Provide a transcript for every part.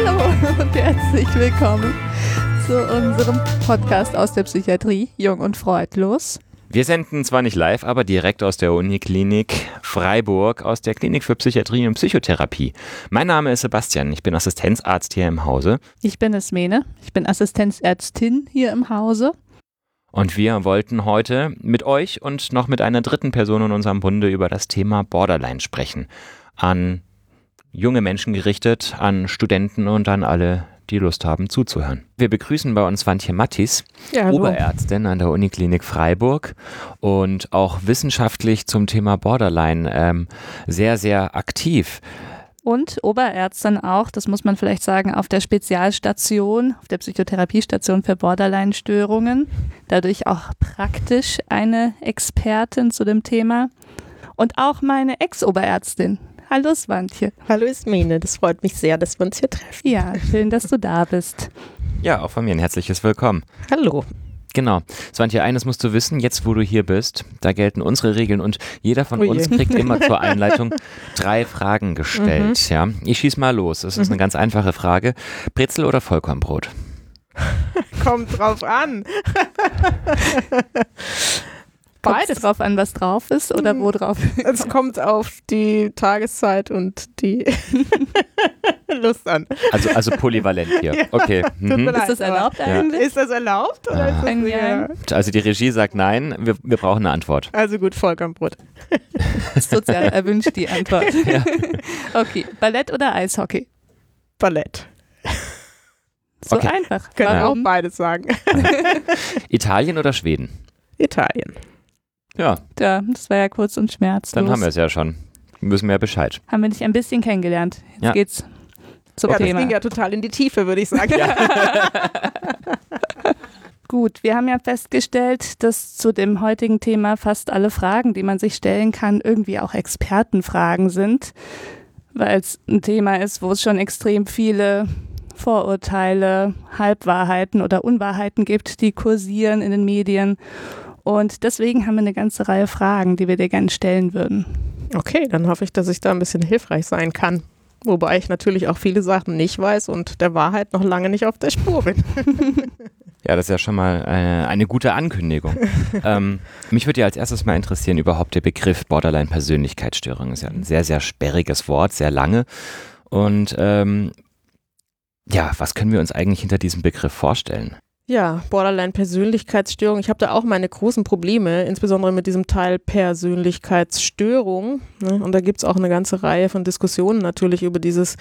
Hallo und herzlich willkommen zu unserem Podcast aus der Psychiatrie, Jung und Freudlos. Wir senden zwar nicht live, aber direkt aus der Uniklinik Freiburg, aus der Klinik für Psychiatrie und Psychotherapie. Mein Name ist Sebastian, ich bin Assistenzarzt hier im Hause. Ich bin Esmene, ich bin Assistenzärztin hier im Hause. Und wir wollten heute mit euch und noch mit einer dritten Person in unserem Bunde über das Thema Borderline sprechen. An junge Menschen gerichtet, an Studenten und an alle, die Lust haben zuzuhören. Wir begrüßen bei uns Swantje Mattis, Oberärztin an der Uniklinik Freiburg und auch wissenschaftlich zum Thema Borderline sehr, sehr aktiv. Und Oberärztin auch, das muss man vielleicht sagen, auf der Spezialstation, auf der Psychotherapiestation für Borderline-Störungen. Dadurch auch praktisch eine Expertin zu dem Thema. Und auch meine Ex-Oberärztin. Hallo Swantje. Hallo Esmene, das freut mich sehr, dass wir uns hier treffen. Ja, schön, dass du da bist. Ja, auch von mir ein herzliches Willkommen. Hallo. Genau. Swantje, eines musst du wissen, jetzt wo du hier bist, da gelten unsere Regeln und jeder von uns kriegt immer zur Einleitung 3 Fragen gestellt. Ja? Ich schieß mal los. Das ist eine ganz einfache Frage. Brezel oder Vollkornbrot? Kommt drauf an. Beides drauf an, was drauf ist oder wo drauf ist? Es kommt auf die Tageszeit und die Lust an. Also polyvalent hier. Ja, Okay. Ist das erlaubt eigentlich? Ist das erlaubt? Oder ist das Ja. Also die Regie sagt nein, wir brauchen eine Antwort. Also gut, Vollkornbrot. Sozial erwünscht die Antwort. Ja. Okay, Ballett oder Eishockey? Ballett. So Okay. einfach. Können wir auch Warum? beides sagen. Italien oder Schweden? Italien. Ja, Ja, das war ja kurz und schmerzlos. dann haben wir es ja schon. Müssen wir ja Bescheid. Haben wir dich ein bisschen kennengelernt. Jetzt Ja. geht's zum Ja, das Thema. ging ja total in die Tiefe, würde ich sagen. Gut, wir haben ja festgestellt, dass zu dem heutigen Thema fast alle Fragen, die man sich stellen kann, irgendwie auch Expertenfragen sind, weil es ein Thema ist, wo es schon extrem viele Vorurteile, Halbwahrheiten oder Unwahrheiten gibt, die kursieren in den Medien. Und deswegen haben wir eine ganze Reihe Fragen, die wir dir gerne stellen würden. Okay, dann hoffe ich, dass ich da ein bisschen hilfreich sein kann. Wobei ich natürlich auch viele Sachen nicht weiß und der Wahrheit noch lange nicht auf der Spur bin. Ja, das ist ja schon mal eine gute Ankündigung. Mich würde ja als erstes mal interessieren, überhaupt der Begriff Borderline-Persönlichkeitsstörung. Ist ja ein sehr, sehr sperriges Wort, sehr lange. Und ja, was können wir uns eigentlich hinter diesem Begriff vorstellen? Ja, Borderline-Persönlichkeitsstörung. Ich habe da auch meine großen Probleme, insbesondere mit diesem Teil Persönlichkeitsstörung. Ne? Und da gibt es auch eine ganze Reihe von Diskussionen natürlich über dieses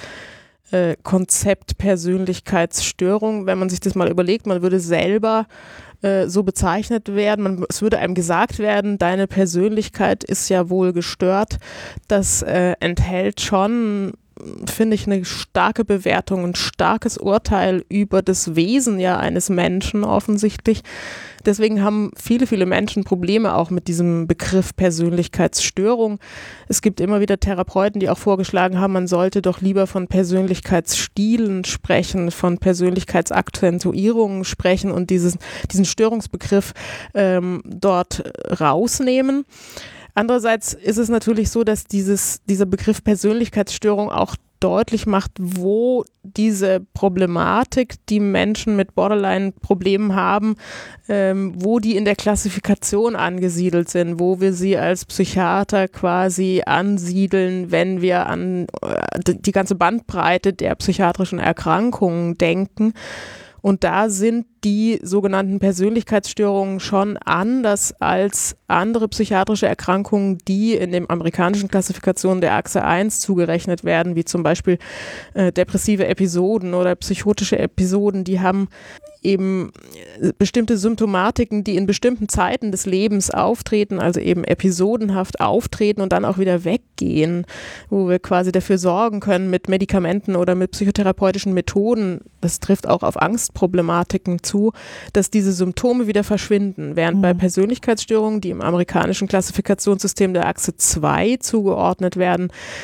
Konzept Persönlichkeitsstörung. Wenn man sich das mal überlegt, man würde selber so bezeichnet werden, es würde einem gesagt werden, deine Persönlichkeit ist ja wohl gestört. Das enthält schon, finde ich, eine starke Bewertung, ein starkes Urteil über das Wesen ja eines Menschen offensichtlich. Deswegen haben viele, viele Menschen Probleme auch mit diesem Begriff Persönlichkeitsstörung. Es gibt immer wieder Therapeuten, die auch vorgeschlagen haben, man sollte doch lieber von Persönlichkeitsstilen sprechen, von Persönlichkeitsakzentuierungen sprechen und diesen Störungsbegriff dort rausnehmen. Andererseits ist es natürlich so, dass dieser Begriff Persönlichkeitsstörung auch deutlich macht, wo diese Problematik, die Menschen mit Borderline-Problemen haben, wo die in der Klassifikation angesiedelt sind, wo wir sie als Psychiater quasi ansiedeln, wenn wir an die ganze Bandbreite der psychiatrischen Erkrankungen denken. Und da sind die sogenannten Persönlichkeitsstörungen schon anders als andere psychiatrische Erkrankungen, die in den amerikanischen Klassifikationen der Achse 1 zugerechnet werden, wie zum Beispiel depressive Episoden oder psychotische Episoden. Die haben eben bestimmte Symptomatiken, die in bestimmten Zeiten des Lebens auftreten, also eben episodenhaft auftreten und dann auch wieder weggehen, wo wir quasi dafür sorgen können mit Medikamenten oder mit psychotherapeutischen Methoden, das trifft auch auf Angstproblematiken zu, dass diese Symptome wieder verschwinden, während bei Persönlichkeitsstörungen, die im amerikanischen Klassifikationssystem der Achse 2 zugeordnet werden,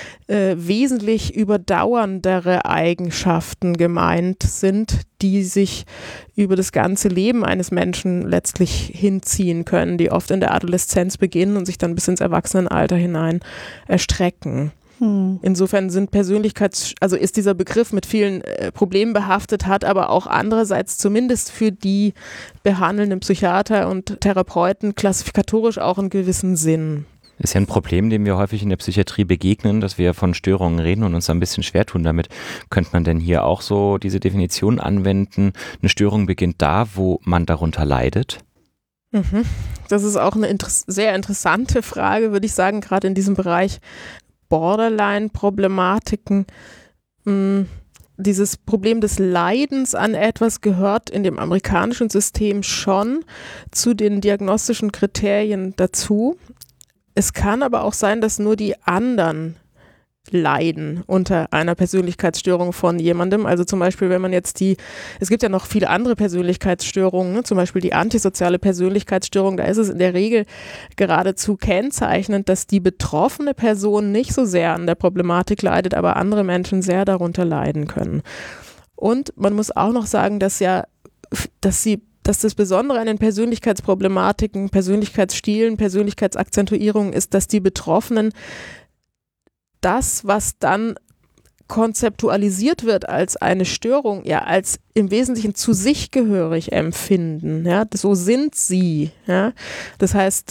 wesentlich überdauerndere Eigenschaften gemeint sind, die sich über das ganze Leben eines Menschen letztlich hinziehen können, die oft in der Adoleszenz beginnen und sich dann bis ins Erwachsenenalter hinein erstrecken. Insofern sind also ist dieser Begriff mit vielen Problemen behaftet, hat aber auch andererseits zumindest für die behandelnden Psychiater und Therapeuten klassifikatorisch auch einen gewissen Sinn. Ist ja ein Problem, dem wir häufig in der Psychiatrie begegnen, dass wir von Störungen reden und uns ein bisschen schwer tun damit. Könnte man denn hier auch so diese Definition anwenden? Eine Störung beginnt da, wo man darunter leidet? Das ist auch eine sehr interessante Frage, würde ich sagen, gerade in diesem Bereich Borderline-Problematiken. Dieses Problem des Leidens an etwas gehört in dem amerikanischen System schon zu den diagnostischen Kriterien dazu. Es kann aber auch sein, dass nur die anderen leiden unter einer Persönlichkeitsstörung von jemandem. Also zum Beispiel, wenn man jetzt es gibt ja noch viele andere Persönlichkeitsstörungen, ne? Zum Beispiel die antisoziale Persönlichkeitsstörung, da ist es in der Regel geradezu kennzeichnend, dass die betroffene Person nicht so sehr an der Problematik leidet, aber andere Menschen sehr darunter leiden können. Und man muss auch noch sagen, dass das Besondere an den Persönlichkeitsproblematiken, Persönlichkeitsstilen, Persönlichkeitsakzentuierungen ist, dass die Betroffenen das, was dann konzeptualisiert wird als eine Störung, ja, als im Wesentlichen zu sich gehörig empfinden. Ja, so sind sie. Ja. Das heißt,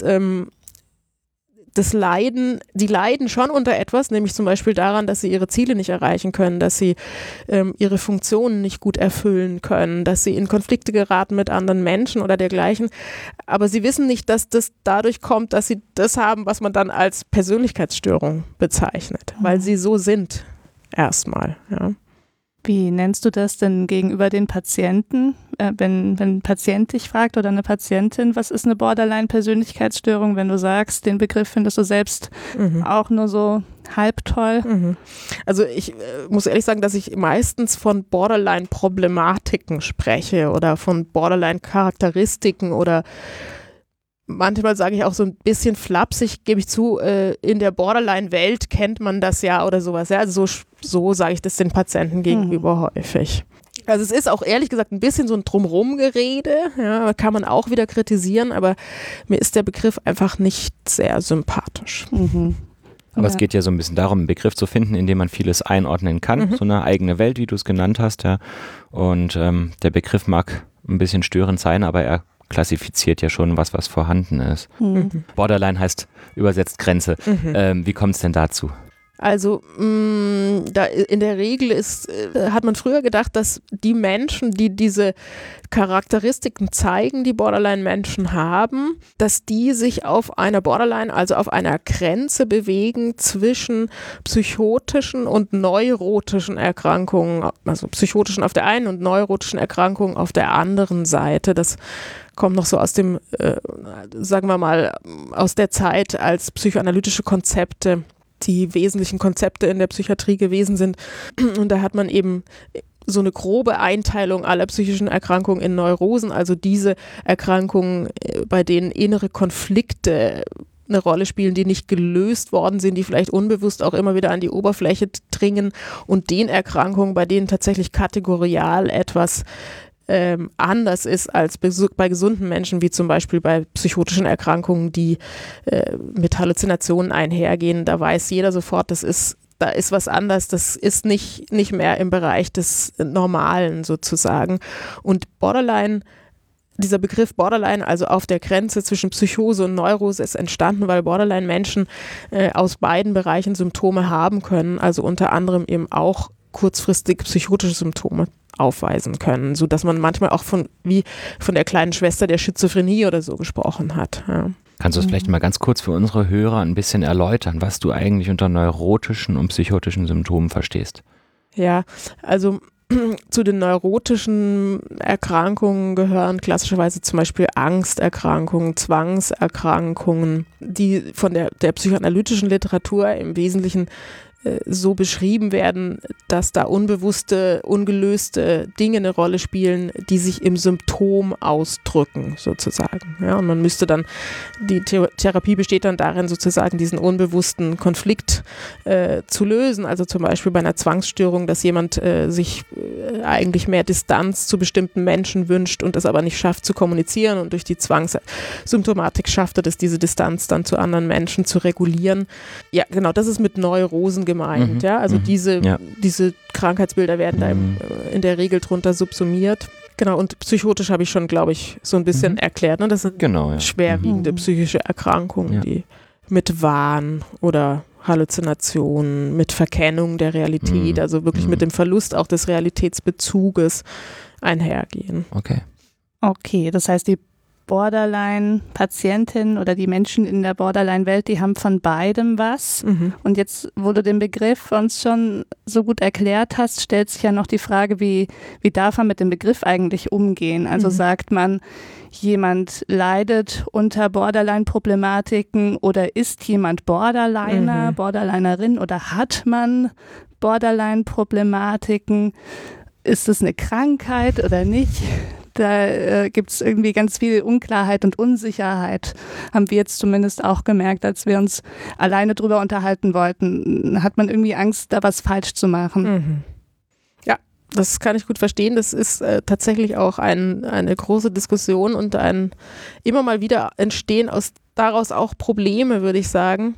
die leiden schon unter etwas, nämlich zum Beispiel daran, dass sie ihre Ziele nicht erreichen können, dass sie ihre Funktionen nicht gut erfüllen können, dass sie in Konflikte geraten mit anderen Menschen oder dergleichen. Aber sie wissen nicht, dass das dadurch kommt, dass sie das haben, was man dann als Persönlichkeitsstörung bezeichnet, weil sie so sind erstmal. Ja. Wie nennst du das denn gegenüber den Patienten? Wenn ein Patient dich fragt oder eine Patientin, was ist eine Borderline-Persönlichkeitsstörung, wenn du sagst, den Begriff findest du selbst auch nur so halb toll? Also ich muss ehrlich sagen, dass ich meistens von Borderline-Problematiken spreche oder von Borderline-Charakteristiken oder manchmal sage ich auch so ein bisschen flapsig, gebe ich zu, in der Borderline-Welt kennt man das ja oder sowas. Ja? Also so sage ich das den Patienten gegenüber häufig. Also es ist auch ehrlich gesagt ein bisschen so ein Drumherum-Gerede, ja, kann man auch wieder kritisieren, aber mir ist der Begriff einfach nicht sehr sympathisch. Aber es geht ja so ein bisschen darum, einen Begriff zu finden, in dem man vieles einordnen kann, so eine eigene Welt, wie du es genannt hast. Ja. Und der Begriff mag ein bisschen störend sein, aber er klassifiziert ja schon was vorhanden ist. Borderline heißt übersetzt Grenze. Wie kommt es denn dazu? Also da in der Regel hat man früher gedacht, dass die Menschen, die diese Charakteristiken zeigen, die Borderline-Menschen haben, dass die sich auf einer Borderline, also auf einer Grenze bewegen zwischen psychotischen und neurotischen Erkrankungen, also psychotischen auf der einen und neurotischen Erkrankungen auf der anderen Seite. Das kommt noch so aus dem, sagen wir mal, aus der Zeit, als psychoanalytische Konzepte die wesentlichen Konzepte in der Psychiatrie gewesen sind. Und da hat man eben so eine grobe Einteilung aller psychischen Erkrankungen in Neurosen, also diese Erkrankungen, bei denen innere Konflikte eine Rolle spielen, die nicht gelöst worden sind, die vielleicht unbewusst auch immer wieder an die Oberfläche dringen, und den Erkrankungen, bei denen tatsächlich kategorial etwas anders ist als bei gesunden Menschen, wie zum Beispiel bei psychotischen Erkrankungen, die mit Halluzinationen einhergehen. Da weiß jeder sofort, da ist was anders, das ist nicht mehr im Bereich des Normalen sozusagen. Und dieser Begriff Borderline, also auf der Grenze zwischen Psychose und Neurose, ist entstanden, weil Borderline-Menschen aus beiden Bereichen Symptome haben können, also unter anderem eben auch kurzfristig psychotische Symptome aufweisen können, sodass man manchmal auch von der kleinen Schwester der Schizophrenie oder so gesprochen hat. Ja. Kannst du es vielleicht mal ganz kurz für unsere Hörer ein bisschen erläutern, was du eigentlich unter neurotischen und psychotischen Symptomen verstehst? Ja, also zu den neurotischen Erkrankungen gehören klassischerweise zum Beispiel Angsterkrankungen, Zwangserkrankungen, die von der psychoanalytischen Literatur im Wesentlichen so beschrieben werden, dass da unbewusste, ungelöste Dinge eine Rolle spielen, die sich im Symptom ausdrücken, sozusagen. Ja, und man müsste dann, die Therapie besteht dann darin, sozusagen diesen unbewussten Konflikt zu lösen. Also zum Beispiel bei einer Zwangsstörung, dass jemand sich eigentlich mehr Distanz zu bestimmten Menschen wünscht und es aber nicht schafft zu kommunizieren, und durch die Zwangssymptomatik schafft er es, diese Distanz dann zu anderen Menschen zu regulieren. Ja, genau, das ist mit Neurosen gemeint. gemeint. Ja? Also diese Krankheitsbilder werden da in der Regel drunter subsumiert. Genau, und psychotisch habe ich schon, glaube ich, so ein bisschen erklärt. Ne? Das sind schwerwiegende psychische Erkrankungen, die mit Wahn oder Halluzinationen, mit Verkennung der Realität, also wirklich mit dem Verlust auch des Realitätsbezuges einhergehen. Okay, das heißt, die Borderline-Patientinnen oder die Menschen in der Borderline-Welt, die haben von beidem was. Und jetzt, wo du den Begriff uns schon so gut erklärt hast, stellt sich ja noch die Frage, wie darf man mit dem Begriff eigentlich umgehen? Also sagt man, jemand leidet unter Borderline-Problematiken oder ist jemand Borderliner, Borderlinerin oder hat man Borderline-Problematiken? Ist es eine Krankheit oder nicht? Da gibt es irgendwie ganz viel Unklarheit und Unsicherheit, haben wir jetzt zumindest auch gemerkt, als wir uns alleine drüber unterhalten wollten. Hat man irgendwie Angst, da was falsch zu machen. Ja, das kann ich gut verstehen. Das ist tatsächlich auch eine große Diskussion und immer mal wieder entstehen daraus auch Probleme, würde ich sagen.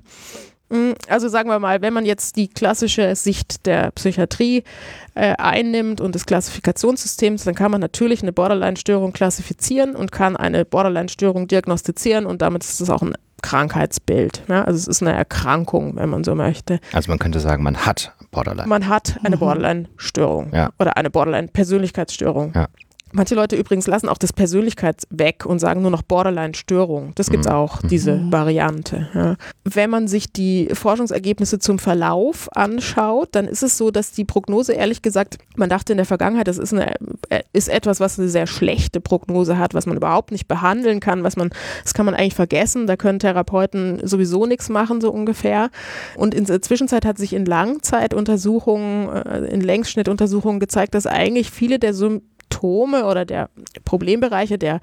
Also sagen wir mal, wenn man jetzt die klassische Sicht der Psychiatrie einnimmt und des Klassifikationssystems, dann kann man natürlich eine Borderline-Störung klassifizieren und kann eine Borderline-Störung diagnostizieren und damit ist es auch ein Krankheitsbild. Ja? Also es ist eine Erkrankung, wenn man so möchte. Also man könnte sagen, man hat Borderline. Man hat eine Borderline-Störung oder eine Borderline-Persönlichkeitsstörung. Ja. Manche Leute übrigens lassen auch das Persönlichkeits weg und sagen nur noch Borderline-Störung. Das gibt es auch, diese Variante. Ja. Wenn man sich die Forschungsergebnisse zum Verlauf anschaut, dann ist es so, dass die Prognose, ehrlich gesagt, man dachte in der Vergangenheit, das ist etwas, was eine sehr schlechte Prognose hat, was man überhaupt nicht behandeln kann, das kann man eigentlich vergessen, da können Therapeuten sowieso nichts machen, so ungefähr. Und in der Zwischenzeit hat sich in Langzeituntersuchungen, in Längsschnittuntersuchungen gezeigt, dass eigentlich viele der Symptome oder der Problembereiche, der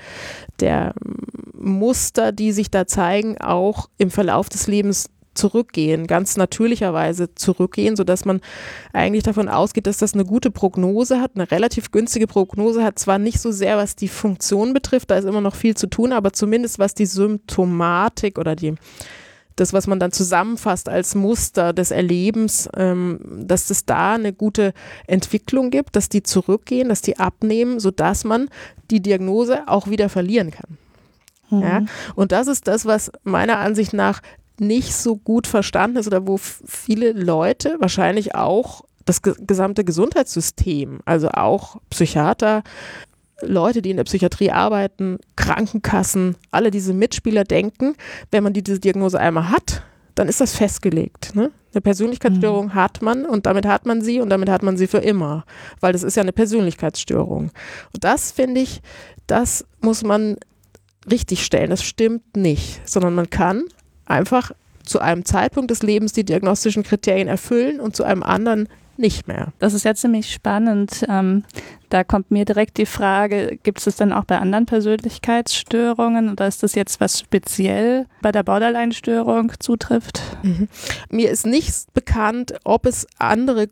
Muster, die sich da zeigen, auch im Verlauf des Lebens zurückgehen, ganz natürlicherweise zurückgehen, sodass man eigentlich davon ausgeht, dass das eine gute Prognose hat, eine relativ günstige Prognose hat, zwar nicht so sehr, was die Funktion betrifft, da ist immer noch viel zu tun, aber zumindest was die Symptomatik oder das, was man dann zusammenfasst als Muster des Erlebens, dass es da eine gute Entwicklung gibt, dass die zurückgehen, dass die abnehmen, sodass man die Diagnose auch wieder verlieren kann. Ja? Und das ist das, was meiner Ansicht nach nicht so gut verstanden ist oder wo viele Leute, wahrscheinlich auch das gesamte Gesundheitssystem, also auch Psychiater, Leute, die in der Psychiatrie arbeiten, Krankenkassen, alle diese Mitspieler denken, wenn man diese Diagnose einmal hat, dann ist das festgelegt. Ne? Eine Persönlichkeitsstörung hat man und damit hat man sie für immer, weil das ist ja eine Persönlichkeitsstörung. Und das, finde ich, das muss man richtig stellen. Das stimmt nicht, sondern man kann einfach zu einem Zeitpunkt des Lebens die diagnostischen Kriterien erfüllen und zu einem anderen nicht mehr. Das ist ja ziemlich spannend. Da kommt mir direkt die Frage, gibt es das dann auch bei anderen Persönlichkeitsstörungen oder ist das jetzt was speziell bei der Borderline-Störung zutrifft? Mir ist nicht bekannt, ob es andere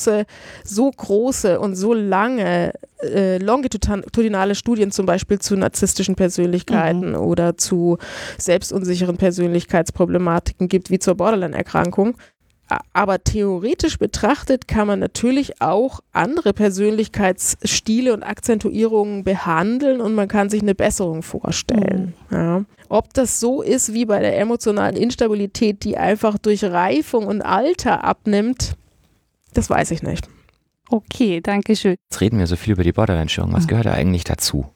so große und so lange longitudinale Studien zum Beispiel zu narzisstischen Persönlichkeiten oder zu selbstunsicheren Persönlichkeitsproblematiken gibt, wie zur Borderline-Erkrankung. Aber theoretisch betrachtet kann man natürlich auch andere Persönlichkeitsstile und Akzentuierungen behandeln und man kann sich eine Besserung vorstellen. Ja. Ob das so ist wie bei der emotionalen Instabilität, die einfach durch Reifung und Alter abnimmt, das weiß ich nicht. Okay, danke schön. Jetzt reden wir so viel über die Borderline-Störung. Was gehört da eigentlich dazu?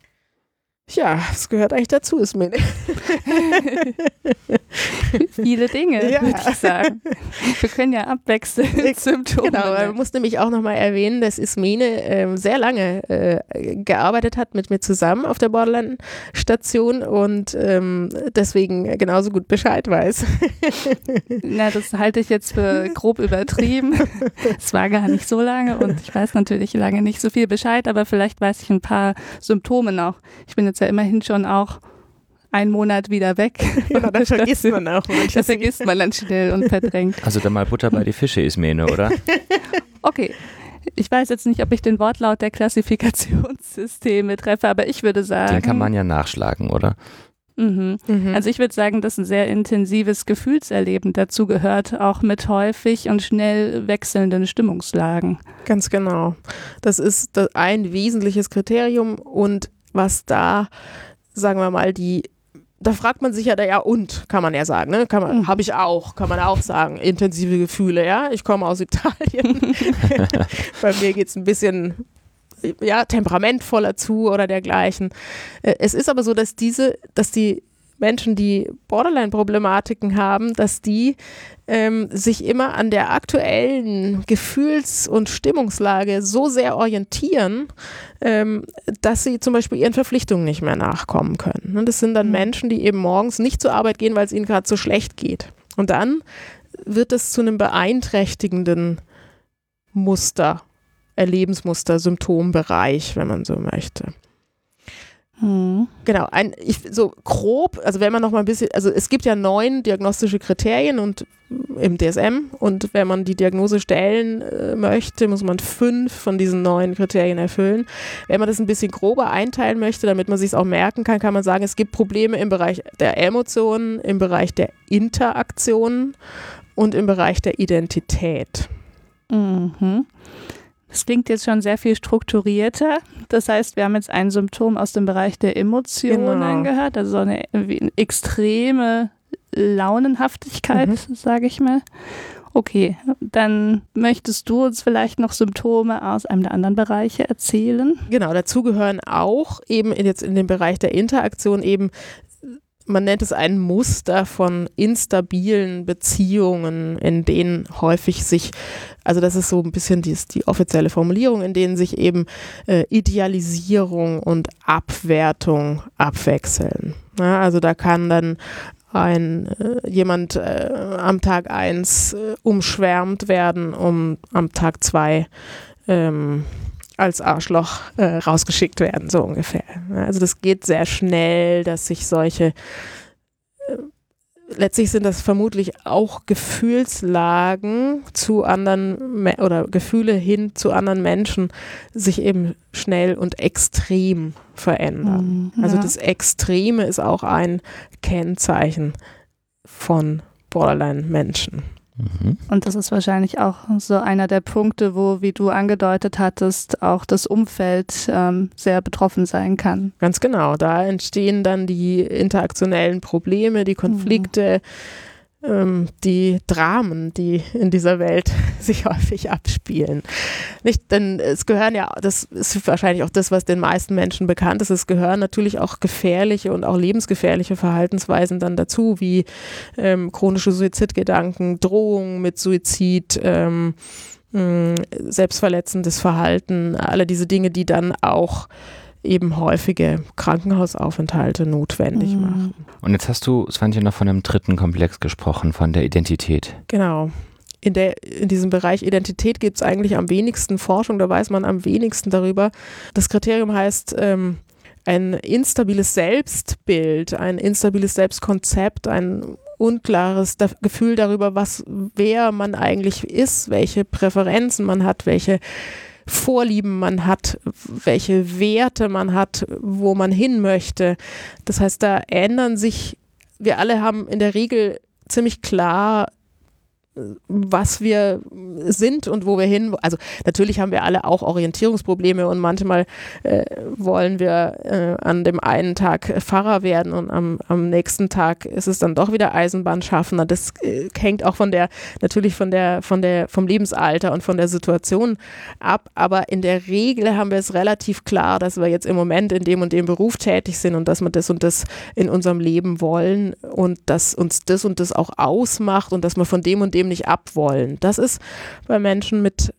Ja, es gehört eigentlich dazu, ist mir nicht. Viele Dinge, würde ich sagen. Wir können ja abwechselnd Symptome. Genau, man muss nämlich auch nochmal erwähnen, dass Ismene sehr lange gearbeitet hat mit mir zusammen auf der Borderline-Station und deswegen genauso gut Bescheid weiß. Na, das halte ich jetzt für grob übertrieben. Es war gar nicht so lange und ich weiß natürlich lange nicht so viel Bescheid, aber vielleicht weiß ich ein paar Symptome noch. Ich bin jetzt ja immerhin schon auch einen Monat wieder weg. Ja, das vergisst man auch. Das vergisst man dann schnell und verdrängt. Also dann mal Butter bei die Fische, Ismene, oder? Okay. Ich weiß jetzt nicht, ob ich den Wortlaut der Klassifikationssysteme treffe, aber ich würde sagen... Den kann man ja nachschlagen, oder? Also ich würde sagen, dass ein sehr intensives Gefühlserleben dazu gehört, auch mit häufig und schnell wechselnden Stimmungslagen. Ganz genau. Das ist ein wesentliches Kriterium und was da, sagen wir mal, da fragt man sich ja, kann man ja sagen, ne? Habe ich auch, kann man auch sagen, intensive Gefühle, ja. Ich komme aus Italien. Bei mir geht es ein bisschen temperamentvoller zu oder dergleichen. Es ist aber so, dass die Menschen, die Borderline-Problematiken haben, dass die sich immer an der aktuellen Gefühls- und Stimmungslage so sehr orientieren, dass sie zum Beispiel ihren Verpflichtungen nicht mehr nachkommen können. Und das sind dann Menschen, die eben morgens nicht zur Arbeit gehen, weil es ihnen gerade so schlecht geht. Und dann wird es zu einem beeinträchtigenden Lebensmuster, Symptombereich, wenn man so möchte. Genau, so grob, also wenn man noch mal ein bisschen, also es gibt ja 9 diagnostische Kriterien und im DSM und wenn man die Diagnose stellen möchte, muss man 5 von diesen 9 Kriterien erfüllen. Wenn man das ein bisschen grober einteilen möchte, damit man sich es auch merken kann, kann man sagen, es gibt Probleme im Bereich der Emotionen, im Bereich der Interaktionen und im Bereich der Identität. Das klingt jetzt schon sehr viel strukturierter. Das heißt, wir haben jetzt ein Symptom aus dem Bereich der Emotionen gehört, also so eine extreme Launenhaftigkeit, sage ich mal. Okay, dann möchtest du uns vielleicht noch Symptome aus einem der anderen Bereiche erzählen? Genau, dazu gehören auch eben jetzt in dem Bereich der Interaktion eben, man nennt es ein Muster von instabilen Beziehungen, in denen häufig sich, also das ist so ein bisschen die offizielle Formulierung, in denen sich eben Idealisierung und Abwertung abwechseln. Ja, also da kann dann jemand am Tag 1 umschwärmt werden, um am Tag 2 als Arschloch rausgeschickt werden, so ungefähr. Also das geht sehr schnell, dass sich solche, letztlich sind das vermutlich auch Gefühlslagen zu anderen oder Gefühle hin zu anderen Menschen sich eben schnell und extrem verändern. Also das Extreme ist auch ein Kennzeichen von Borderline-Menschen. Und das ist wahrscheinlich auch so einer der Punkte, wo, wie du angedeutet hattest, auch das Umfeld sehr betroffen sein kann. Ganz genau, da entstehen dann die interaktionellen Probleme, die Konflikte, die Dramen, die in dieser Welt sich häufig abspielen. Nicht, denn es gehören ja, das ist wahrscheinlich auch das, was den meisten Menschen bekannt ist, es gehören natürlich auch gefährliche und auch lebensgefährliche Verhaltensweisen dann dazu, wie chronische Suizidgedanken, Drohungen mit Suizid, selbstverletzendes Verhalten, alle diese Dinge, die dann auch eben häufige Krankenhausaufenthalte notwendig machen. Und jetzt hast du, Svante, noch von einem dritten Komplex gesprochen, von der Identität. Genau. In diesem Bereich Identität gibt es eigentlich am wenigsten Forschung, da weiß man am wenigsten darüber. Das Kriterium heißt ein instabiles Selbstbild, ein instabiles Selbstkonzept, ein unklares Gefühl darüber, wer man eigentlich ist, welche Präferenzen man hat, welche Vorlieben man hat, welche Werte man hat, wo man hin möchte. Das heißt, da ändern sich, wir alle haben in der Regel ziemlich klar, was wir sind und wo wir hin. Also natürlich haben wir alle auch Orientierungsprobleme und manchmal wollen wir an dem einen Tag Pfarrer werden und am nächsten Tag ist es dann doch wieder Eisenbahnschaffner. Das hängt auch vom Lebensalter und von der Situation ab. Aber in der Regel haben wir es relativ klar, dass wir jetzt im Moment in dem und dem Beruf tätig sind und dass wir das und das in unserem Leben wollen und dass uns das und das auch ausmacht und dass wir von dem und dem nicht abwollen. Das ist bei Menschen mit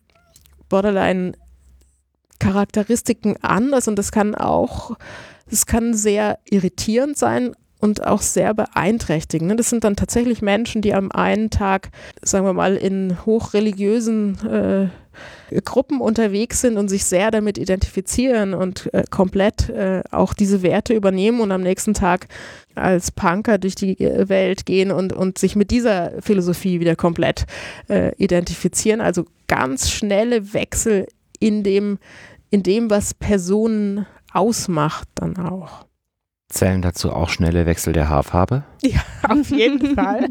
Borderline-Charakteristiken anders und das kann sehr irritierend sein und auch sehr beeinträchtigend. Das sind dann tatsächlich Menschen, die am einen Tag, sagen wir mal, in hochreligiösen Gruppen unterwegs sind und sich sehr damit identifizieren und komplett auch diese Werte übernehmen und am nächsten Tag als Punker durch die Welt gehen und sich mit dieser Philosophie wieder komplett identifizieren. Also ganz schnelle Wechsel in dem, was Personen ausmacht dann auch. Zählen dazu auch schnelle Wechsel der Haarfarbe? Ja, auf jeden Fall.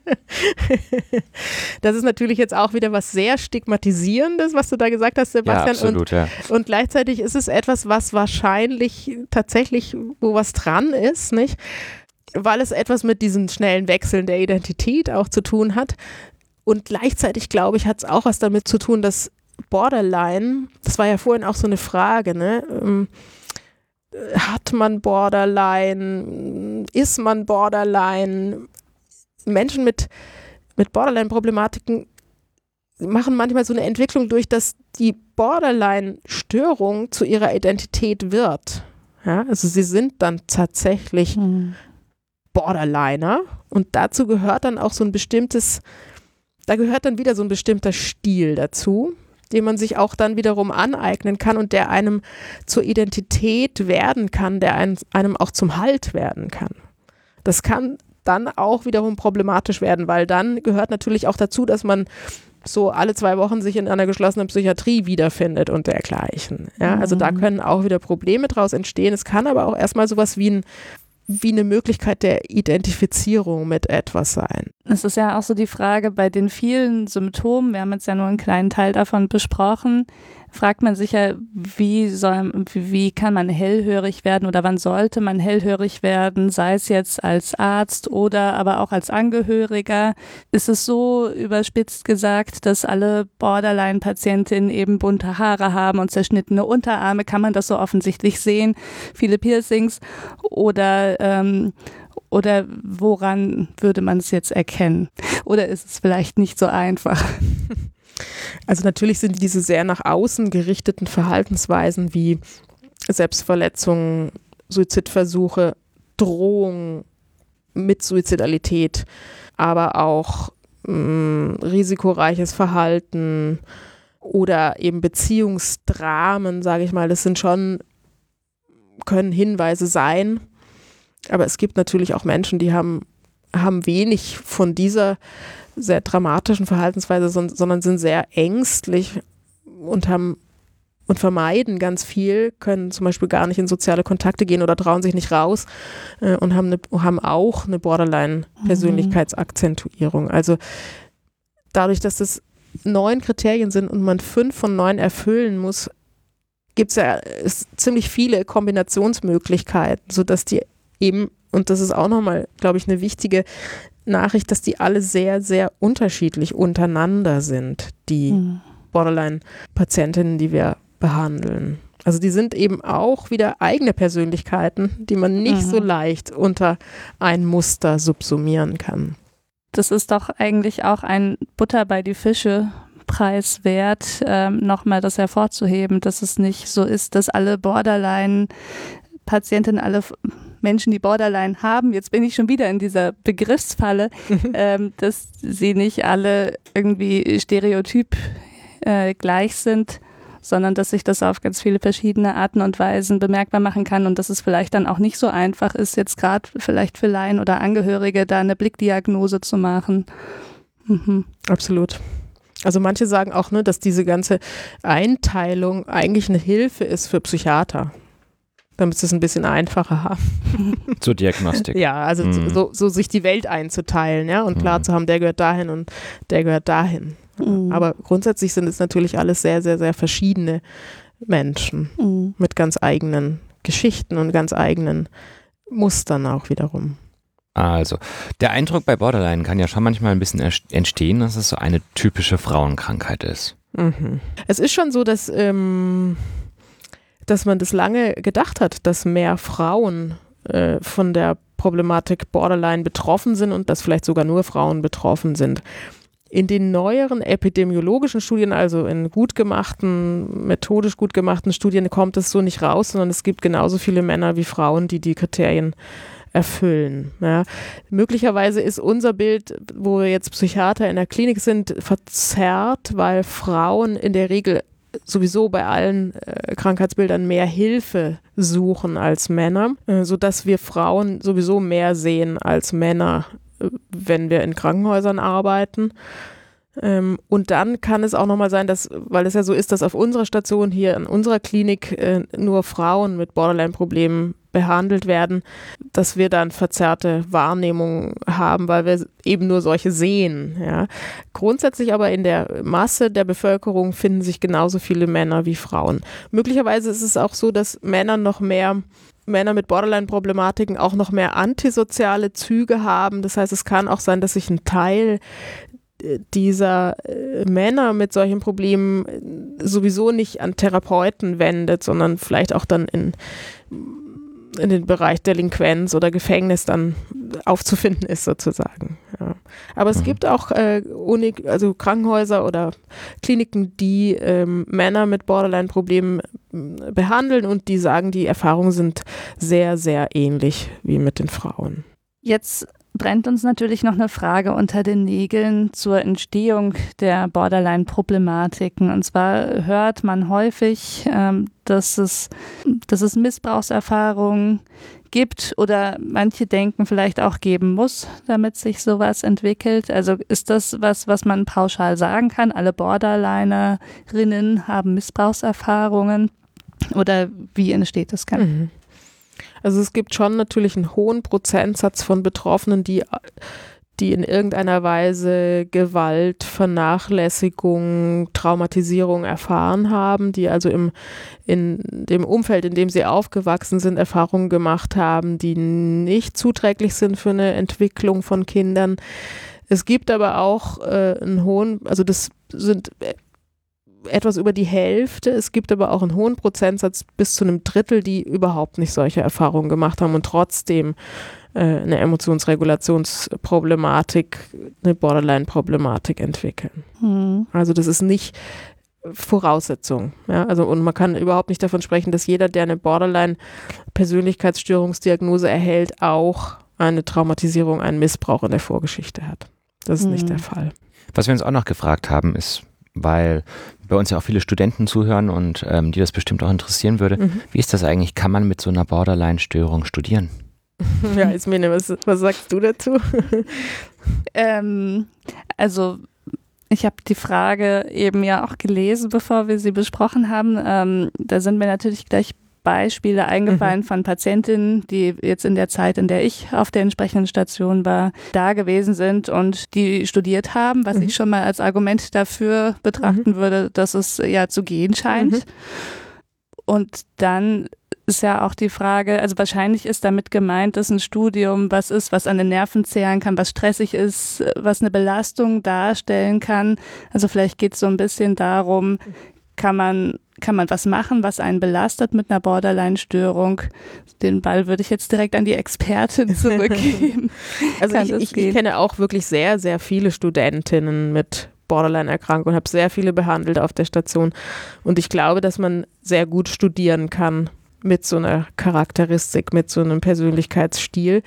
Das ist natürlich jetzt auch wieder was sehr Stigmatisierendes, was du da gesagt hast, Sebastian. Ja, absolut, und gleichzeitig ist es etwas, was wahrscheinlich tatsächlich, wo was dran ist, nicht? Weil es etwas mit diesen schnellen Wechseln der Identität auch zu tun hat. Und gleichzeitig, glaube ich, hat es auch was damit zu tun, dass Borderline, das war ja vorhin auch so eine Frage, ne? Hat man Borderline? Ist man Borderline? Menschen mit Borderline-Problematiken machen manchmal so eine Entwicklung durch, dass die Borderline-Störung zu ihrer Identität wird. Ja, also sie sind dann tatsächlich Borderliner und dazu gehört dann auch da gehört dann wieder so ein bestimmter Stil dazu, den man sich auch dann wiederum aneignen kann und der einem zur Identität werden kann, der einem auch zum Halt werden kann. Das kann dann auch wiederum problematisch werden, weil dann gehört natürlich auch dazu, dass man so alle 2 Wochen sich in einer geschlossenen Psychiatrie wiederfindet und dergleichen. Ja, also da können auch wieder Probleme draus entstehen. Es kann aber auch erstmal sowas wie eine Möglichkeit der Identifizierung mit etwas sein. Es ist ja auch so die Frage bei den vielen Symptomen, wir haben jetzt ja nur einen kleinen Teil davon besprochen, fragt man sich ja, wie kann man hellhörig werden oder wann sollte man hellhörig werden, sei es jetzt als Arzt oder aber auch als Angehöriger. Ist es so überspitzt gesagt, dass alle Borderline-Patientinnen eben bunte Haare haben und zerschnittene Unterarme? Kann man das so offensichtlich sehen? Viele Piercings oder woran würde man es jetzt erkennen? Oder ist es vielleicht nicht so einfach? Also natürlich sind diese sehr nach außen gerichteten Verhaltensweisen wie Selbstverletzungen, Suizidversuche, Drohungen mit Suizidalität, aber auch risikoreiches Verhalten oder eben Beziehungsdramen, sage ich mal, das können Hinweise sein. Aber es gibt natürlich auch Menschen, die haben wenig von dieser sehr dramatischen Verhaltensweise, sondern sind sehr ängstlich und vermeiden ganz viel, können zum Beispiel gar nicht in soziale Kontakte gehen oder trauen sich nicht raus und haben auch eine Borderline-Persönlichkeitsakzentuierung. Also dadurch, dass das 9 Kriterien sind und man 5 von 9 erfüllen muss, gibt es ja ziemlich viele Kombinationsmöglichkeiten, sodass die eben, und das ist auch nochmal, glaube ich, eine wichtige Nachricht, dass die alle sehr, sehr unterschiedlich untereinander sind, die Borderline-Patientinnen, die wir behandeln. Also die sind eben auch wieder eigene Persönlichkeiten, die man nicht so leicht unter ein Muster subsumieren kann. Das ist doch eigentlich auch ein Butter bei die Fische Preis wert, nochmal das hervorzuheben, dass es nicht so ist, dass alle Borderline-Patientinnen, alle Menschen, die Borderline haben, jetzt bin ich schon wieder in dieser Begriffsfalle, dass sie nicht alle irgendwie stereotyp gleich sind, sondern dass sich das auf ganz viele verschiedene Arten und Weisen bemerkbar machen kann und dass es vielleicht dann auch nicht so einfach ist, jetzt gerade vielleicht für Laien oder Angehörige da eine Blickdiagnose zu machen. Absolut. Also manche sagen auch, ne, dass diese ganze Einteilung eigentlich eine Hilfe ist für Psychiater, damit sie es ein bisschen einfacher haben. Zur Diagnostik. Ja, also so sich die Welt einzuteilen, ja, und klar zu haben, der gehört dahin und der gehört dahin. Aber grundsätzlich sind es natürlich alles sehr, sehr, sehr verschiedene Menschen mit ganz eigenen Geschichten und ganz eigenen Mustern auch wiederum. Also, der Eindruck bei Borderline kann ja schon manchmal ein bisschen entstehen, dass es so eine typische Frauenkrankheit ist. Es ist schon so, dass man das lange gedacht hat, dass mehr Frauen von der Problematik Borderline betroffen sind und dass vielleicht sogar nur Frauen betroffen sind. In den neueren epidemiologischen Studien, also in methodisch gut gemachten Studien, kommt es so nicht raus, sondern es gibt genauso viele Männer wie Frauen, die die Kriterien erfüllen. Ja. Möglicherweise ist unser Bild, wo wir jetzt Psychiater in der Klinik sind, verzerrt, weil Frauen in der Regel sowieso bei allen Krankheitsbildern mehr Hilfe suchen als Männer, sodass wir Frauen sowieso mehr sehen als Männer, wenn wir in Krankenhäusern arbeiten. Und dann kann es auch nochmal sein, dass, weil es ja so ist, dass auf unserer Station hier in unserer Klinik nur Frauen mit Borderline-Problemen behandelt werden, dass wir dann verzerrte Wahrnehmung haben, weil wir eben nur solche sehen. Ja. Grundsätzlich aber in der Masse der Bevölkerung finden sich genauso viele Männer wie Frauen. Möglicherweise ist es auch so, dass Männer mit Borderline-Problematiken auch noch mehr antisoziale Züge haben. Das heißt, es kann auch sein, dass sich ein Teil dieser Männer mit solchen Problemen sowieso nicht an Therapeuten wendet, sondern vielleicht auch dann in den Bereich Delinquenz oder Gefängnis dann aufzufinden ist sozusagen. Ja. Aber es gibt auch Krankenhäuser oder Kliniken, die Männer mit Borderline-Problemen behandeln und die sagen, die Erfahrungen sind sehr, sehr ähnlich wie mit den Frauen. Jetzt brennt uns natürlich noch eine Frage unter den Nägeln zur Entstehung der Borderline-Problematiken. Und zwar hört man häufig, dass es Missbrauchserfahrungen gibt oder manche denken vielleicht auch geben muss, damit sich sowas entwickelt. Also ist das was man pauschal sagen kann? Alle Borderlinerinnen haben Missbrauchserfahrungen oder wie entsteht das Ganze? Mhm. Also es gibt schon natürlich einen hohen Prozentsatz von Betroffenen, die in irgendeiner Weise Gewalt, Vernachlässigung, Traumatisierung erfahren haben, die also in dem Umfeld, in dem sie aufgewachsen sind, Erfahrungen gemacht haben, die nicht zuträglich sind für eine Entwicklung von Kindern. Es gibt aber auch einen hohen, also das sind etwas über die Hälfte. Es gibt aber auch einen hohen Prozentsatz bis zu einem Drittel, die überhaupt nicht solche Erfahrungen gemacht haben und trotzdem eine Emotionsregulationsproblematik, eine Borderline-Problematik entwickeln. Also das ist nicht Voraussetzung. Ja? Also, und man kann überhaupt nicht davon sprechen, dass jeder, der eine Borderline-Persönlichkeitsstörungsdiagnose erhält, auch eine Traumatisierung, einen Missbrauch in der Vorgeschichte hat. Das ist nicht der Fall. Was wir uns auch noch gefragt haben, ist, weil bei uns ja auch viele Studenten zuhören und die das bestimmt auch interessieren würde. Wie ist das eigentlich? Kann man mit so einer Borderline-Störung studieren? Ja, Ismene, was sagst du dazu? Also ich habe die Frage eben ja auch gelesen, bevor wir sie besprochen haben. Da sind mir natürlich gleich Beispiele eingefallen von Patientinnen, die jetzt in der Zeit, in der ich auf der entsprechenden Station war, da gewesen sind und die studiert haben, was ich schon mal als Argument dafür betrachten würde, dass es ja zu gehen scheint. Und dann ist ja auch die Frage, also wahrscheinlich ist damit gemeint, dass ein Studium was ist, was an den Nerven zehren kann, was stressig ist, was eine Belastung darstellen kann. Also vielleicht geht es so ein bisschen darum, kann man was machen, was einen belastet mit einer Borderline-Störung? Den Ball würde ich jetzt direkt an die Expertin zurückgeben. Also ich kenne auch wirklich sehr, sehr viele Studentinnen mit Borderline-Erkrankung und habe sehr viele behandelt auf der Station. Und ich glaube, dass man sehr gut studieren kann mit so einer Charakteristik, mit so einem Persönlichkeitsstil.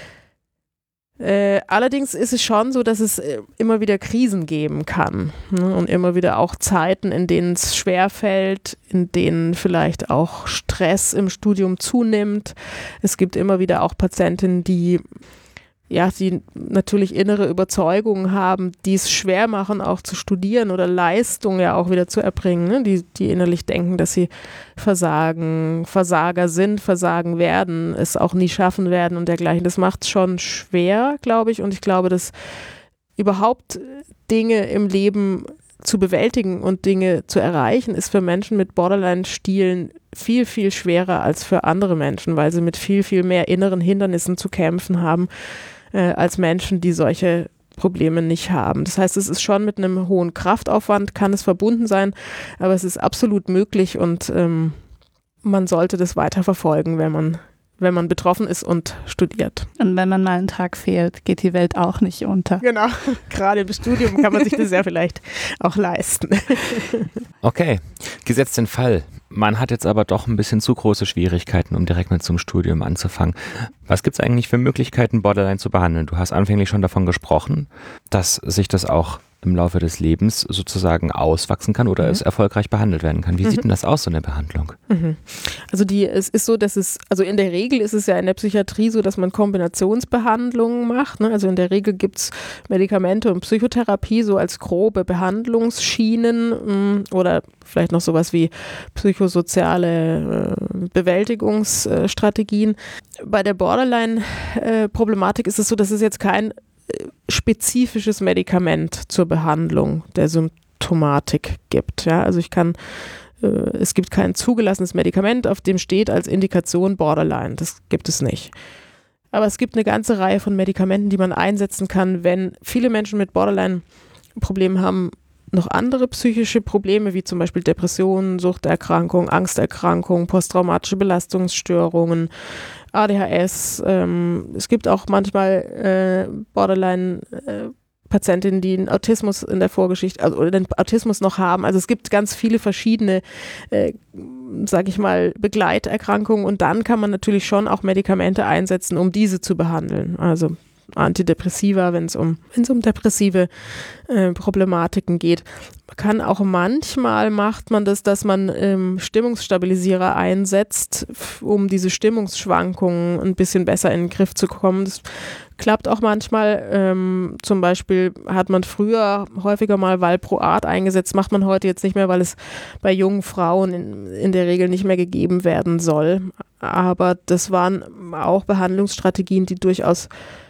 Allerdings ist es schon so, dass es immer wieder Krisen geben kann, ne? Und immer wieder auch Zeiten, in denen es schwerfällt, in denen vielleicht auch Stress im Studium zunimmt. Es gibt immer wieder auch Patientinnen, die natürlich innere Überzeugungen haben, die es schwer machen, auch zu studieren oder Leistung ja auch wieder zu erbringen, ne? Die innerlich denken, dass sie Versager sind, versagen werden, es auch nie schaffen werden und dergleichen. Das macht es schon schwer, glaube ich. Und ich glaube, dass überhaupt Dinge im Leben zu bewältigen und Dinge zu erreichen, ist für Menschen mit Borderline-Stilen viel, viel schwerer als für andere Menschen, weil sie mit viel, viel mehr inneren Hindernissen zu kämpfen haben, als Menschen, die solche Probleme nicht haben. Das heißt, es ist schon mit einem hohen Kraftaufwand, kann es verbunden sein, aber es ist absolut möglich und man sollte das weiter verfolgen, wenn man betroffen ist und studiert. Und wenn man mal einen Tag fehlt, geht die Welt auch nicht unter. Genau, gerade im Studium kann man sich das ja vielleicht auch leisten. Okay, gesetzt den Fall. Man hat jetzt aber doch ein bisschen zu große Schwierigkeiten, um direkt mit zum Studium anzufangen. Was gibt es eigentlich für Möglichkeiten, Borderline zu behandeln? Du hast anfänglich schon davon gesprochen, dass sich das auch im Laufe des Lebens sozusagen auswachsen kann oder es erfolgreich behandelt werden kann. Wie sieht denn das aus, so eine Behandlung? Also es ist so, also in der Regel ist es ja in der Psychiatrie so, dass man Kombinationsbehandlungen macht. Ne? Also in der Regel gibt es Medikamente und Psychotherapie so als grobe Behandlungsschienen oder vielleicht noch sowas wie psychosoziale Bewältigungsstrategien. Bei der Borderline-Problematik ist es so, dass es jetzt kein spezifisches Medikament zur Behandlung der Symptomatik gibt. Ja? Also es gibt kein zugelassenes Medikament, auf dem steht als Indikation Borderline. Das gibt es nicht. Aber es gibt eine ganze Reihe von Medikamenten, die man einsetzen kann, wenn viele Menschen mit Borderline-Problemen haben noch andere psychische Probleme, wie zum Beispiel Depressionen, Suchterkrankungen, Angsterkrankungen, posttraumatische Belastungsstörungen, ADHS. Es gibt auch manchmal Borderline-Patientinnen, die einen Autismus in der Vorgeschichte, oder den Autismus noch haben. Also es gibt ganz viele verschiedene, sage ich mal, Begleiterkrankungen und dann kann man natürlich schon auch Medikamente einsetzen, um diese zu behandeln. Also Antidepressiva, wenn es um depressive Problematiken geht. Manchmal macht man das, dass man Stimmungsstabilisierer einsetzt, um diese Stimmungsschwankungen ein bisschen besser in den Griff zu bekommen. Das klappt auch manchmal. Zum Beispiel hat man früher häufiger mal Valproat eingesetzt, macht man heute jetzt nicht mehr, weil es bei jungen Frauen in der Regel nicht mehr gegeben werden soll. Aber das waren auch Behandlungsstrategien, die durchaus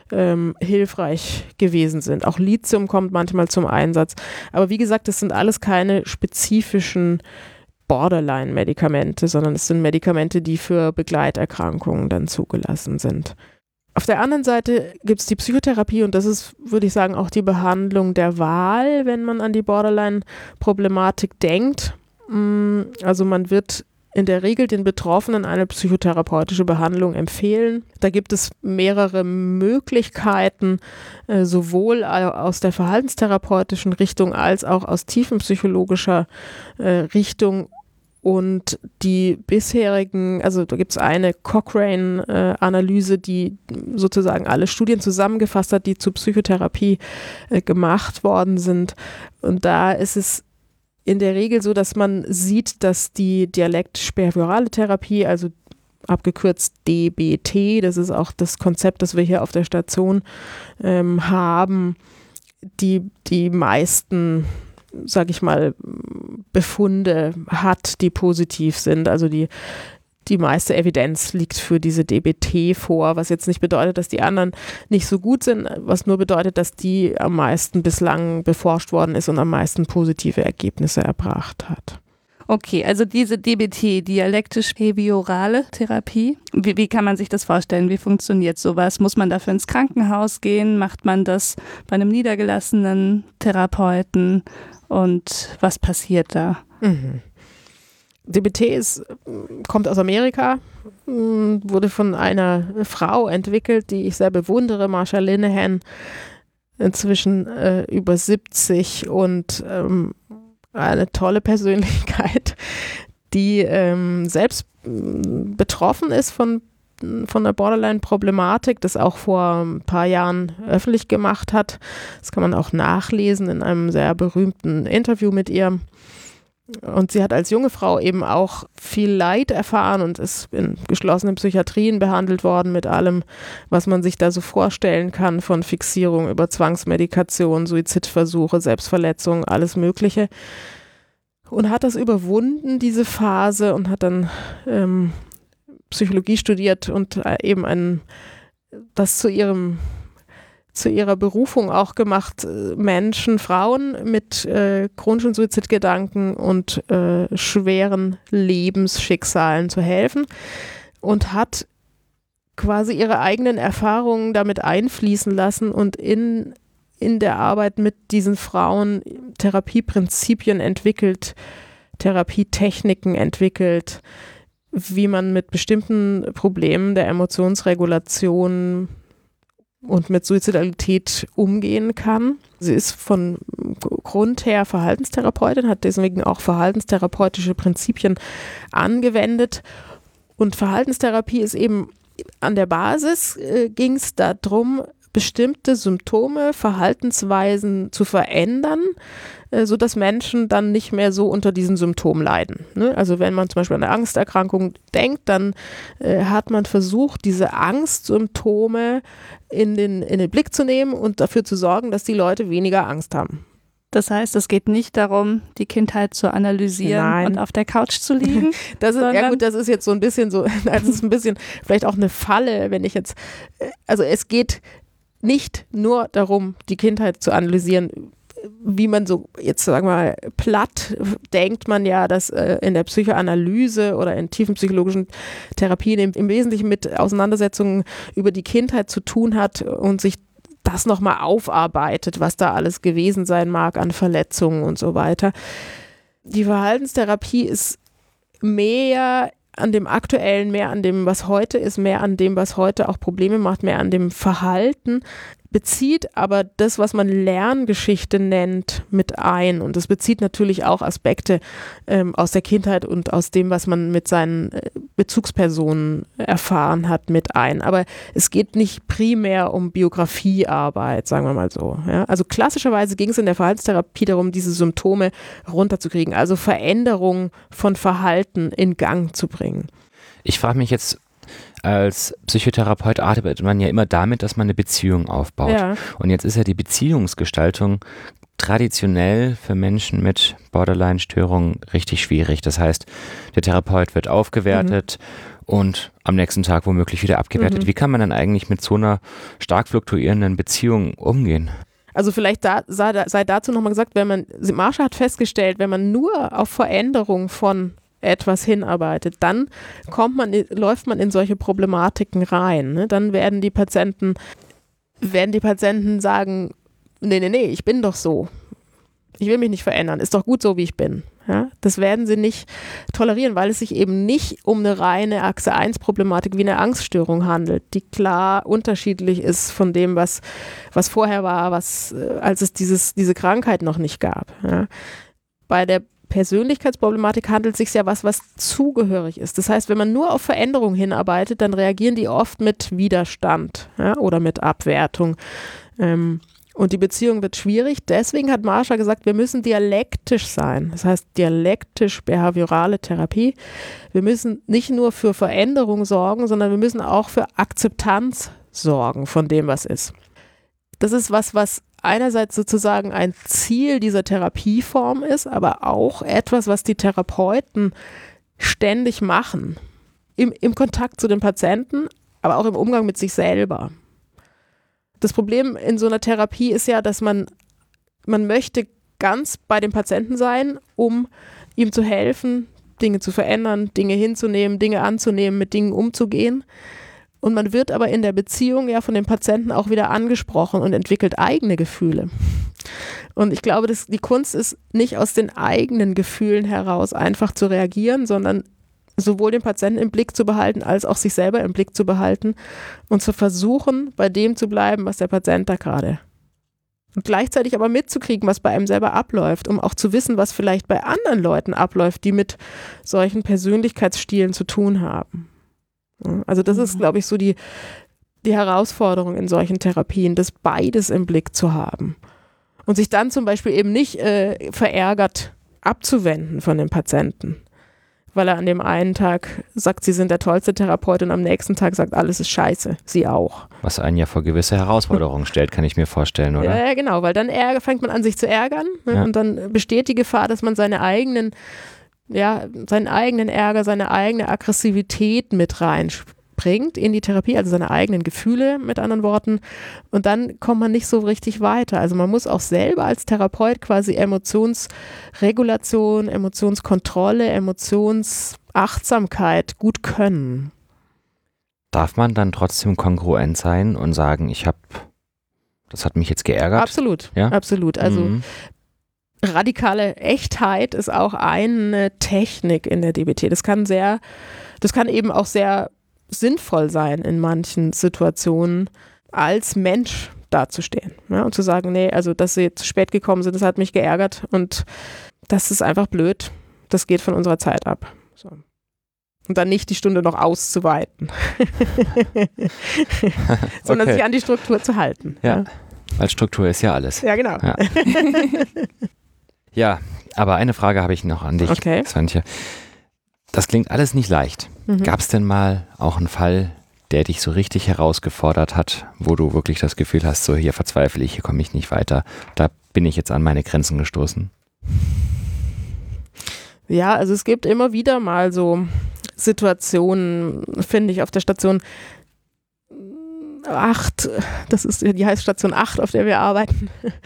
hilfreich gewesen sind. Auch Lithium kommt manchmal zum Einsatz. Aber wie gesagt, das sind alles keine spezifischen Borderline-Medikamente, sondern es sind Medikamente, die für Begleiterkrankungen dann zugelassen sind. Auf der anderen Seite gibt es die Psychotherapie und das ist, würde ich sagen, auch die Behandlung der Wahl, wenn man an die Borderline-Problematik denkt. Also man wird in der Regel den Betroffenen eine psychotherapeutische Behandlung empfehlen. Da gibt es mehrere Möglichkeiten, sowohl aus der verhaltenstherapeutischen Richtung als auch aus tiefenpsychologischer Richtung. Und die bisherigen, also da gibt es eine Cochrane-Analyse, die sozusagen alle Studien zusammengefasst hat, die zur Psychotherapie gemacht worden sind. Und da ist es in der Regel so, dass man sieht, dass die dialektisch-behaviorale Therapie, also abgekürzt DBT, das ist auch das Konzept, das wir hier auf der Station haben, die meisten, sage ich mal, Befunde hat, die positiv sind. Also die meiste Evidenz liegt für diese DBT vor, was jetzt nicht bedeutet, dass die anderen nicht so gut sind, was nur bedeutet, dass die am meisten bislang beforscht worden ist und am meisten positive Ergebnisse erbracht hat. Okay, also diese DBT, dialektisch-behaviorale Therapie, wie kann man sich das vorstellen? Wie funktioniert sowas? Muss man dafür ins Krankenhaus gehen? Macht man das bei einem niedergelassenen Therapeuten? Und was passiert da? DBT kommt aus Amerika, wurde von einer Frau entwickelt, die ich sehr bewundere, Marsha Linehan, inzwischen über 70 und eine tolle Persönlichkeit, die selbst betroffen ist von der Borderline-Problematik, das auch vor ein paar Jahren öffentlich gemacht hat. Das kann man auch nachlesen in einem sehr berühmten Interview mit ihr. Und sie hat als junge Frau eben auch viel Leid erfahren und ist in geschlossenen Psychiatrien behandelt worden mit allem, was man sich da so vorstellen kann, von Fixierung über Zwangsmedikation, Suizidversuche, Selbstverletzung, alles Mögliche. Und hat das überwunden, diese Phase, und hat dann Psychologie studiert und eben das zu ihrer Berufung auch gemacht, Menschen, Frauen mit chronischen Suizidgedanken und schweren Lebensschicksalen zu helfen und hat quasi ihre eigenen Erfahrungen damit einfließen lassen und in der Arbeit mit diesen Frauen Therapieprinzipien entwickelt, Therapietechniken entwickelt, wie man mit bestimmten Problemen der Emotionsregulation und mit Suizidalität umgehen kann. Sie ist von Grund her Verhaltenstherapeutin, hat deswegen auch verhaltenstherapeutische Prinzipien angewendet. Und Verhaltenstherapie ist eben an der Basis, ging es darum, bestimmte Symptome, Verhaltensweisen zu verändern, sodass Menschen dann nicht mehr so unter diesen Symptomen leiden. Ne? Also wenn man zum Beispiel an eine Angsterkrankung denkt, dann hat man versucht, diese Angstsymptome in den Blick zu nehmen und dafür zu sorgen, dass die Leute weniger Angst haben. Das heißt, es geht nicht darum, die Kindheit zu analysieren und auf der Couch zu liegen. Das ist jetzt so ein bisschen so, das ist ein bisschen vielleicht auch eine Falle, wenn ich jetzt, also es geht nicht nur darum, die Kindheit zu analysieren, wie man so, jetzt sagen wir mal, platt denkt man ja, dass in der Psychoanalyse oder in tiefen psychologischen Therapien im Wesentlichen mit Auseinandersetzungen über die Kindheit zu tun hat und sich das nochmal aufarbeitet, was da alles gewesen sein mag an Verletzungen und so weiter. Die Verhaltenstherapie ist mehr an dem Aktuellen, mehr an dem, was heute ist, mehr an dem, was heute auch Probleme macht, mehr an dem Verhalten, bezieht aber das, was man Lerngeschichte nennt, mit ein. Und das bezieht natürlich auch Aspekte aus der Kindheit und aus dem, was man mit seinen Bezugspersonen erfahren hat, mit ein. Aber es geht nicht primär um Biografiearbeit, sagen wir mal so. Ja? Also klassischerweise ging es in der Verhaltenstherapie darum, diese Symptome runterzukriegen, also Veränderungen von Verhalten in Gang zu bringen. Ich frage mich jetzt, als Psychotherapeut arbeitet man ja immer damit, dass man eine Beziehung aufbaut. Ja. Und jetzt ist ja die Beziehungsgestaltung traditionell für Menschen mit Borderline-Störungen richtig schwierig. Das heißt, der Therapeut wird aufgewertet und am nächsten Tag womöglich wieder abgewertet. Wie kann man dann eigentlich mit so einer stark fluktuierenden Beziehung umgehen? Also vielleicht sei dazu nochmal gesagt, Marsha hat festgestellt, wenn man nur auf Veränderung von etwas hinarbeitet, dann läuft man in solche Problematiken rein. Ne? Dann werden die Patienten sagen, nee, ich bin doch so. Ich will mich nicht verändern, ist doch gut so, wie ich bin. Ja? Das werden sie nicht tolerieren, weil es sich eben nicht um eine reine Achse-1-Problematik wie eine Angststörung handelt, die klar unterschiedlich ist von dem, was vorher war, als es diese Krankheit noch nicht gab. Ja? Bei der Persönlichkeitsproblematik handelt es sich ja was zugehörig ist. Das heißt, wenn man nur auf Veränderung hinarbeitet, dann reagieren die oft mit Widerstand, ja, oder mit Abwertung. Und die Beziehung wird schwierig. Deswegen hat Marsha gesagt, wir müssen dialektisch sein. Das heißt, dialektisch-behaviorale Therapie. Wir müssen nicht nur für Veränderung sorgen, sondern wir müssen auch für Akzeptanz sorgen von dem, was ist. Das ist was einerseits sozusagen ein Ziel dieser Therapieform ist, aber auch etwas, was die Therapeuten ständig machen. Im Kontakt zu den Patienten, aber auch im Umgang mit sich selber. Das Problem in so einer Therapie ist ja, dass man möchte ganz bei dem Patienten sein, um ihm zu helfen, Dinge zu verändern, Dinge hinzunehmen, Dinge anzunehmen, mit Dingen umzugehen. Und man wird aber in der Beziehung ja von dem Patienten auch wieder angesprochen und entwickelt eigene Gefühle. Und ich glaube, die Kunst ist nicht aus den eigenen Gefühlen heraus einfach zu reagieren, sondern sowohl den Patienten im Blick zu behalten, als auch sich selber im Blick zu behalten und zu versuchen, bei dem zu bleiben, was der Patient da gerade. Und gleichzeitig aber mitzukriegen, was bei einem selber abläuft, um auch zu wissen, was vielleicht bei anderen Leuten abläuft, die mit solchen Persönlichkeitsstilen zu tun haben. Also das ist, glaube ich, so die Herausforderung in solchen Therapien, das beides im Blick zu haben. Und sich dann zum Beispiel eben nicht verärgert abzuwenden von dem Patienten, weil er an dem einen Tag sagt, sie sind der tollste Therapeut und am nächsten Tag sagt, alles ist scheiße, sie auch. Was einen ja vor gewisse Herausforderungen stellt, kann ich mir vorstellen, oder? Ja, genau, weil dann fängt man an, sich zu ärgern, ne? Ja. Und dann besteht die Gefahr, dass man seinen eigenen Ärger, seine eigene Aggressivität mit reinbringt in die Therapie, also seine eigenen Gefühle mit anderen Worten. Und dann kommt man nicht so richtig weiter. Also man muss auch selber als Therapeut quasi Emotionsregulation, Emotionskontrolle, Emotionsachtsamkeit gut können. Darf man dann trotzdem kongruent sein und sagen, das hat mich jetzt geärgert? Absolut, ja? Absolut. Also radikale Echtheit ist auch eine Technik in der DBT. Das kann eben auch sehr sinnvoll sein in manchen Situationen, als Mensch dazustehen. Ja, und zu sagen, nee, also dass sie zu spät gekommen sind, das hat mich geärgert und das ist einfach blöd. Das geht von unserer Zeit ab. So. Und dann nicht die Stunde noch auszuweiten, sondern sich an die Struktur zu halten. Ja, weil Struktur ist ja alles. Ja, genau. Ja, ja, aber eine Frage habe ich noch an dich, Swantje. Das klingt alles nicht leicht. Gab es denn mal auch einen Fall, der dich so richtig herausgefordert hat, wo du wirklich das Gefühl hast, so hier verzweifle ich, hier komme ich nicht weiter, da bin ich jetzt an meine Grenzen gestoßen? Ja, also es gibt immer wieder mal so Situationen, finde ich, auf der Station 8, die heißt Station 8, auf der wir arbeiten,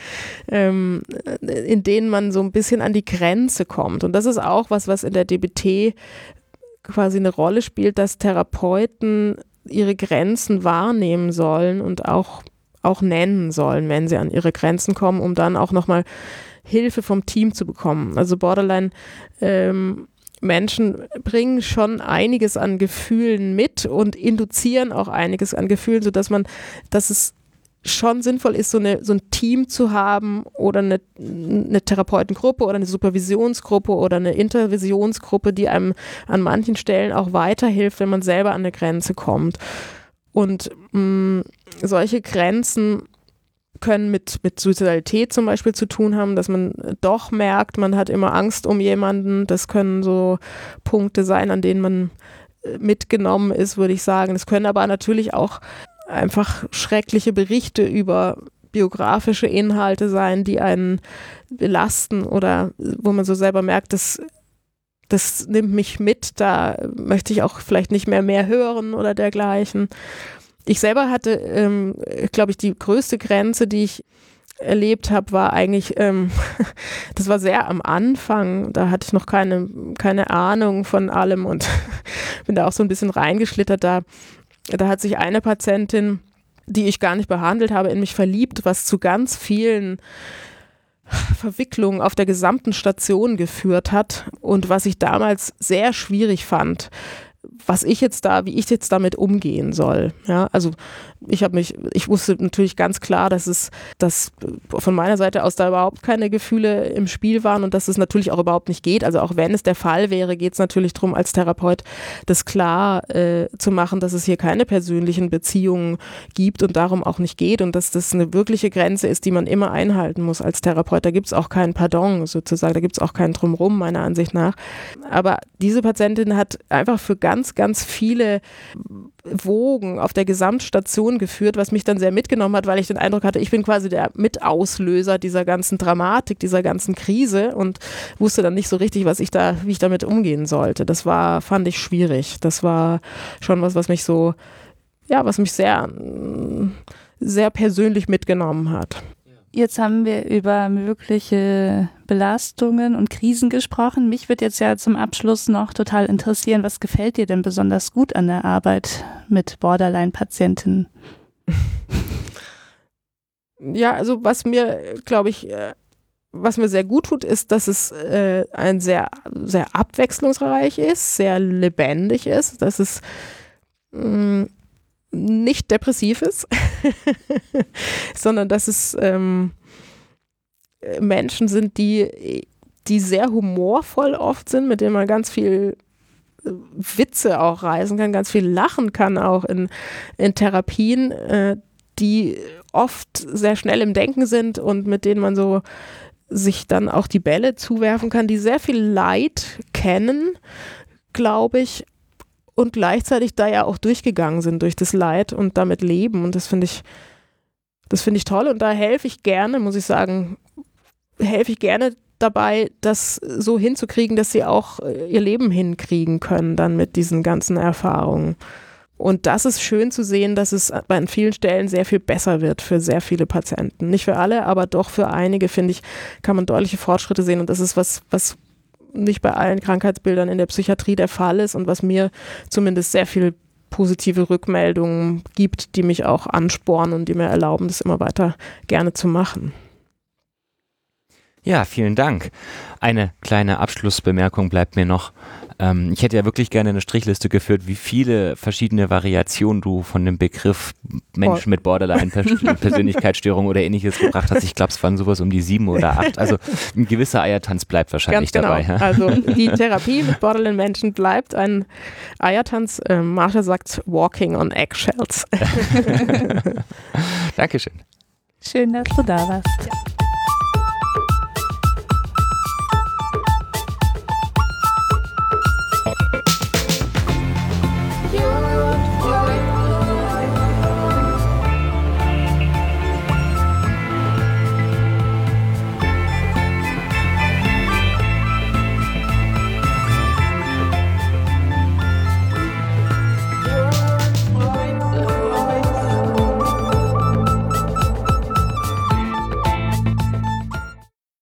in denen man so ein bisschen an die Grenze kommt. Und das ist auch was in der DBT quasi eine Rolle spielt, dass Therapeuten ihre Grenzen wahrnehmen sollen und auch nennen sollen, wenn sie an ihre Grenzen kommen, um dann auch nochmal Hilfe vom Team zu bekommen. Also Borderline Menschen bringen schon einiges an Gefühlen mit und induzieren auch einiges an Gefühlen, sodass es schon sinnvoll ist, so ein Team zu haben oder eine Therapeutengruppe oder eine Supervisionsgruppe oder eine Intervisionsgruppe, die einem an manchen Stellen auch weiterhilft, wenn man selber an eine Grenze kommt. Und solche Grenzen können mit Suizidalität zum Beispiel zu tun haben, dass man doch merkt, man hat immer Angst um jemanden. Das können so Punkte sein, an denen man mitgenommen ist, würde ich sagen. Es können aber natürlich auch einfach schreckliche Berichte über biografische Inhalte sein, die einen belasten oder wo man so selber merkt, das nimmt mich mit, da möchte ich auch vielleicht nicht mehr hören oder dergleichen. Ich selber hatte, glaube ich, die größte Grenze, die ich erlebt habe, war eigentlich, das war sehr am Anfang, da hatte ich noch keine Ahnung von allem und bin da auch so ein bisschen reingeschlittert. Da hat sich eine Patientin, die ich gar nicht behandelt habe, in mich verliebt, was zu ganz vielen Verwicklungen auf der gesamten Station geführt hat und was ich damals sehr schwierig fand, wie ich jetzt damit umgehen soll. Ja, also ich wusste natürlich ganz klar, dass von meiner Seite aus da überhaupt keine Gefühle im Spiel waren und dass es natürlich auch überhaupt nicht geht. Also auch wenn es der Fall wäre, geht es natürlich darum, als Therapeut das klar zu machen, dass es hier keine persönlichen Beziehungen gibt und darum auch nicht geht und dass das eine wirkliche Grenze ist, die man immer einhalten muss als Therapeut. Da gibt es auch kein Pardon sozusagen, da gibt es auch kein Drumrum meiner Ansicht nach. Aber diese Patientin hat einfach für ganz, ganz viele Wogen auf der Gesamtstation geführt, was mich dann sehr mitgenommen hat, weil ich den Eindruck hatte, ich bin quasi der Mitauslöser dieser ganzen Dramatik, dieser ganzen Krise und wusste dann nicht so richtig, wie ich damit umgehen sollte. Das fand ich schwierig. Das war schon was mich sehr, sehr persönlich mitgenommen hat. Jetzt haben wir über mögliche Belastungen und Krisen gesprochen. Mich würde jetzt ja zum Abschluss noch total interessieren, was gefällt dir denn besonders gut an der Arbeit mit Borderline-Patienten? Ja, also was mir sehr gut tut, ist, dass es ein sehr, sehr abwechslungsreich ist, sehr lebendig ist, dass es nicht depressiv ist, sondern dass es Menschen sind, die sehr humorvoll oft sind, mit denen man ganz viel Witze auch reißen kann, ganz viel lachen kann auch in Therapien, die oft sehr schnell im Denken sind und mit denen man so sich dann auch die Bälle zuwerfen kann, die sehr viel Leid kennen, glaube ich, und gleichzeitig da ja auch durchgegangen sind durch das Leid und damit leben. Und das finde ich toll und da helfe ich gerne, muss ich sagen, dabei, das so hinzukriegen, dass sie auch ihr Leben hinkriegen können dann mit diesen ganzen Erfahrungen. Und das ist schön zu sehen, dass es an vielen Stellen sehr viel besser wird für sehr viele Patienten. Nicht für alle, aber doch für einige, finde ich, kann man deutliche Fortschritte sehen. Und das ist was nicht bei allen Krankheitsbildern in der Psychiatrie der Fall ist und was mir zumindest sehr viel positive Rückmeldungen gibt, die mich auch anspornen und die mir erlauben, das immer weiter gerne zu machen. Ja, vielen Dank. Eine kleine Abschlussbemerkung bleibt mir noch. Ich hätte ja wirklich gerne eine Strichliste geführt, wie viele verschiedene Variationen du von dem Begriff Menschen mit Borderline-Persönlichkeitsstörung oder ähnliches gebracht hast. Ich glaube, es waren sowas um die 7 oder 8. Also ein gewisser Eiertanz bleibt wahrscheinlich dabei. Genau. Also die Therapie mit Borderline-Menschen bleibt ein Eiertanz. Marsha sagt Walking on Eggshells. Dankeschön. Schön, dass du da warst. Ja.